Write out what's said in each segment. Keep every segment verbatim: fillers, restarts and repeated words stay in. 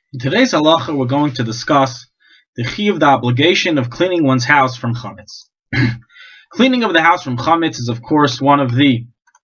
In today's halacha, we're going to discuss the chiyuv, the obligation of cleaning one's house from chametz. Cleaning of the house from chametz is, of course, one of the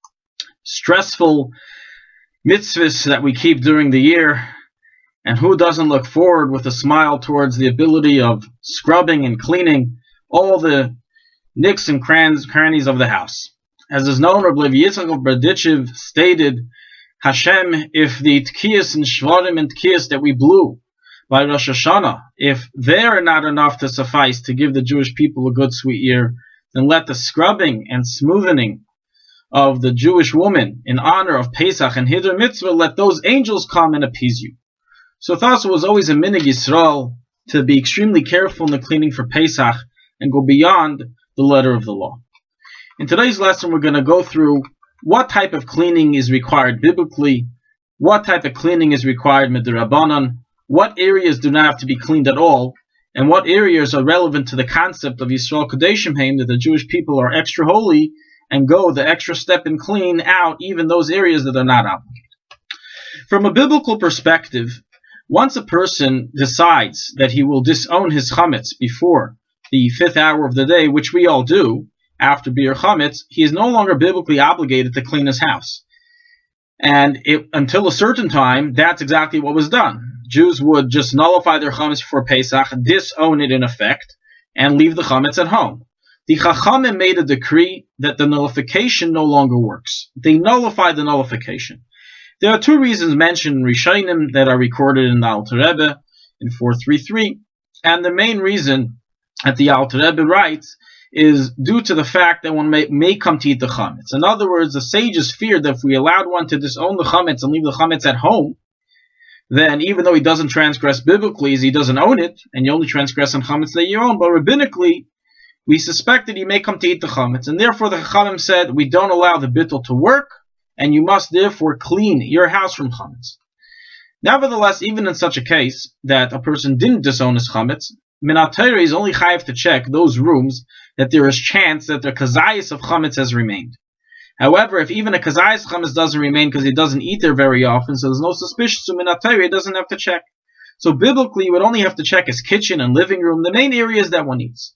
stressful mitzvahs that we keep during the year, and who doesn't look forward with a smile towards the ability of scrubbing and cleaning all the nicks and crannies of the house. As is known, Rabbi Yitzchak of Berdichev stated, Hashem, if the tkiyas and shvarim and tkiyas that we blew by Rosh Hashanah, if they're not enough to suffice to give the Jewish people a good sweet year, then let the scrubbing and smoothing of the Jewish woman in honor of Pesach and Hiddur Mitzvah, let those angels come and appease you. So thus it was always a minig Yisrael to be extremely careful in the cleaning for Pesach and go beyond the letter of the law. In today's lesson, we're going to go through what type of cleaning is required biblically, what type of cleaning is required midrabanan, what areas do not have to be cleaned at all, and what areas are relevant to the concept of Yisrael Kodeshim Haim, that the Jewish people are extra holy and go the extra step and clean out even those areas that are not obligated. From a biblical perspective, once a person decides that he will disown his chametz before the fifth hour of the day, which we all do, after Bir Chametz, he is no longer biblically obligated to clean his house. And it, until a certain time, that's exactly what was done. Jews would just nullify their Chametz before Pesach, disown it in effect, and leave the Chametz at home. The Chachamim made a decree that the nullification no longer works. They nullified the nullification. There are two reasons mentioned in Rishonim that are recorded in the Alter Rebbe in four thirty-three, and the main reason that the Alter Rebbe writes is due to the fact that one may, may come to eat the chametz. In other words, the sages feared that if we allowed one to disown the chametz and leave the chametz at home, then even though he doesn't transgress biblically, as he doesn't own it, and you only transgress on chametz that you own, but rabbinically, we suspect that he may come to eat the chametz. And therefore the Chachamim said, we don't allow the bittul to work, and you must therefore clean your house from chametz. Nevertheless, even in such a case that a person didn't disown his chametz, Minat Torah is only chayav to check those rooms that there is chance that the kazayas of chametz has remained. However, if even a kazayas of chametz doesn't remain because he doesn't eat there very often, so there's no suspicion, so Minat Torah he doesn't have to check. So biblically, you would only have to check his kitchen and living room, the main areas that one eats.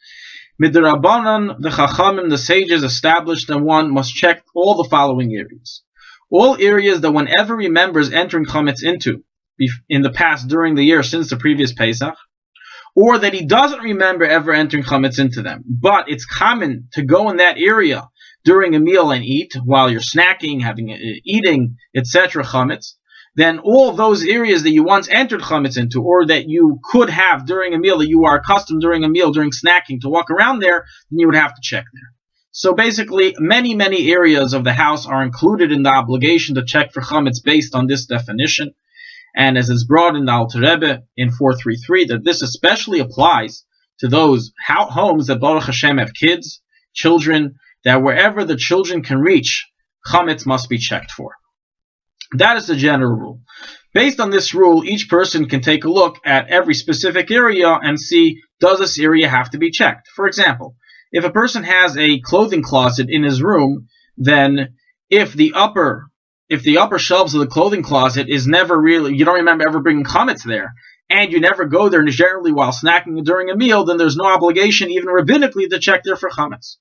Midrabanan, the Chachamim, the sages established that one must check all the following areas. All areas that one ever remembers entering chametz into in the past during the year since the previous Pesach, or that he doesn't remember ever entering chametz into them, but it's common to go in that area during a meal and eat while you're snacking, having uh, eating, et cetera chametz, then all those areas that you once entered chametz into, or that you could have during a meal, that you are accustomed during a meal, during snacking, to walk around there, then you would have to check there. So basically, many, many areas of the house are included in the obligation to check for chametz based on this definition. And as is brought in the Alter Rebbe in four thirty-three, that this especially applies to those homes that Baruch Hashem have kids, children, that wherever the children can reach, chametz must be checked for. That is the general rule. Based on this rule, each person can take a look at every specific area and see, does this area have to be checked? For example, if a person has a clothing closet in his room, then if the upper If the upper shelves of the clothing closet is never really, you don't remember ever bringing chametz there, and you never go there generally while snacking during a meal, then there's no obligation, even rabbinically, to check there for chametz.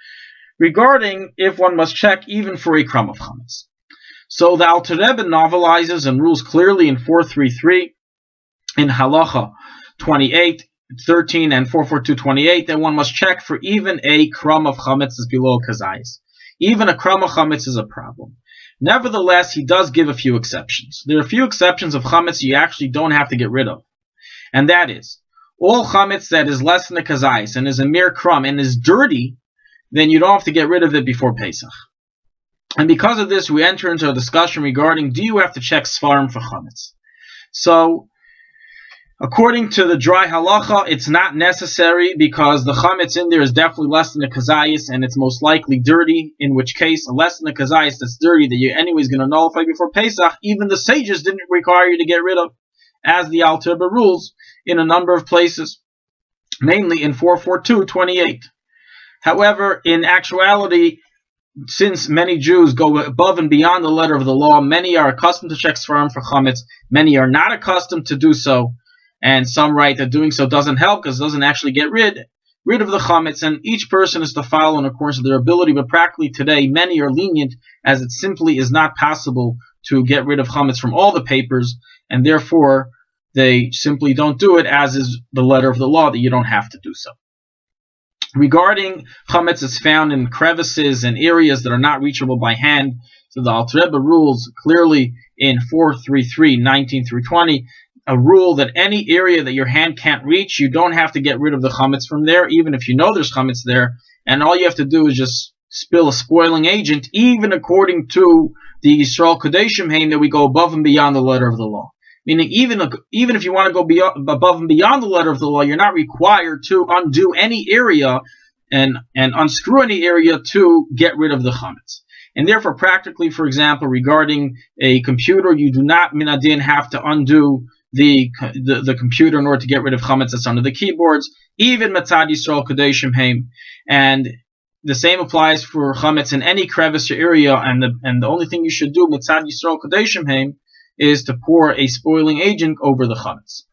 Regarding if one must check even for a crumb of chametz. So the Alter Rebbe novelizes and rules clearly in four thirty-three, in Halacha twenty-eight, thirteen, and four forty-two twenty-eight, that one must check for even a crumb of chametz is below kazayis. Even a crumb of chametz is a problem. Nevertheless, he does give a few exceptions. There are a few exceptions of chametz you actually don't have to get rid of. And that is, all chametz that is less than a kazayis and is a mere crumb and is dirty, then you don't have to get rid of it before Pesach. And because of this, we enter into a discussion regarding, do you have to check svarim for chametz? So, according to the dry halacha, it's not necessary because the chametz in there is definitely less than a kazayis and it's most likely dirty, in which case, less than a kazayis that's dirty that you're anyways going to nullify before Pesach, even the sages didn't require you to get rid of, as the Alter Rebbe rules in a number of places, mainly in four forty-two twenty-eight. However, in actuality, since many Jews go above and beyond the letter of the law, many are accustomed to check Sfarim for chametz, many are not accustomed to do so, and some write that doing so doesn't help because it doesn't actually get rid rid of the chametz, and each person is to follow in accordance with their ability. But practically today, many are lenient, as it simply is not possible to get rid of chametz from all the papers, and therefore they simply don't do it, as is the letter of the law that you don't have to do so. Regarding chametz, it's found in crevices and areas that are not reachable by hand. So the Alter Rebbe rules clearly in four thirty-three, nineteen through twenty, a rule that any area that your hand can't reach, you don't have to get rid of the chametz from there, even if you know there's chametz there, and all you have to do is just spill a spoiling agent, even according to the Yisrael Kodeshim Haim, that we go above and beyond the letter of the law. Meaning, even, even if you want to go beyond, above and beyond the letter of the law, you're not required to undo any area and, and unscrew any area to get rid of the chametz. And therefore, practically, for example, regarding a computer, you do not, min adin, have to undo the, the, the computer in order to get rid of chametz that's under the keyboards, even Matzad Yisrael Kodeshim Haim. And the same applies for chametz in any crevice or area, and the, and the only thing you should do, Matzad Yisrael Kodeshim Haim, is to pour a spoiling agent over the chametz.